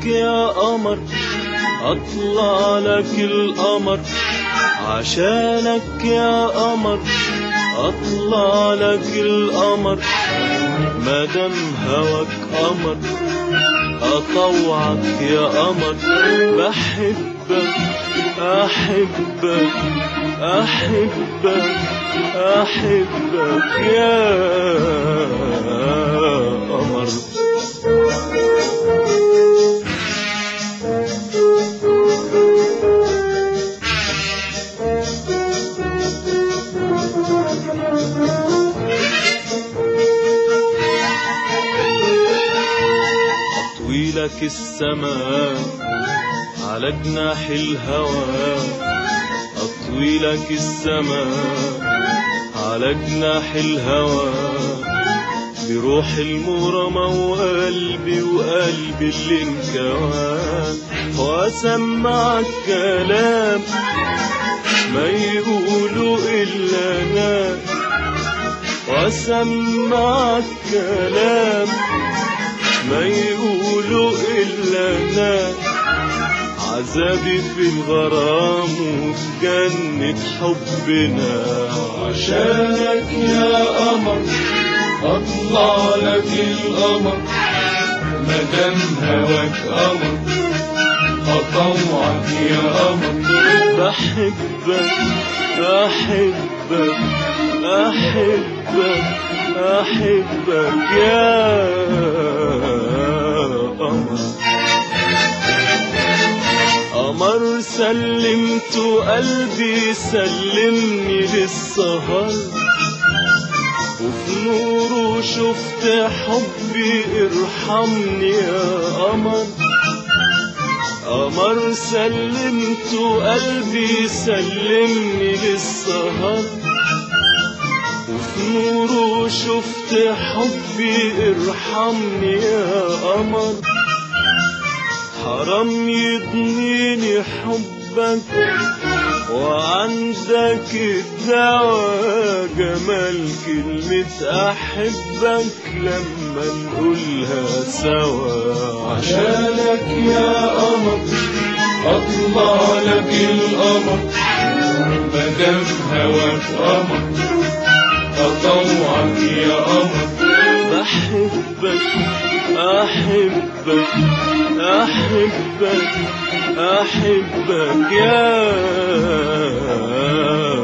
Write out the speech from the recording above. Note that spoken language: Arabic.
يا قمر اطلع لك القمر، عشانك يا قمر اطلع لك القمر، مادام هواك قمر اطوعك يا قمر، بحبك احبك احبك احبك يا قمر. أطويلك السماء على جناح الهوى، أطويلك السماء على جناح الهوى، بروح المرمى وقلبي اللي انكوى، وأسمعك كلام ما يقولوا إلا أنا، وأسمعك كلام ما يقولوا إلا أنا، عذابي في الغرام وفي جنة حبنا، عشانك يا قمر أطلع لك القمر، مادام هواك قمر أطوعك يا قمر، بحبك أحبك أحبك أحبك يا قمر. قمر سلمت قلبي سلمني للسهر، وفي نوره شفت حبي ارحمني يا قمر، قمر سلمت قلبي سلمني للسهر، وفي نوره شفت حبي ارحمني يا قمر، حرام يضنيني حبك وعندك الدواء، جمال كلمة أحبك لما نقولها سوا، عشانك يا قمر أطلع لك القمر، مادام هواك قمر أطوعك يا قمر، بحبك أحبك أحبك أحبك يا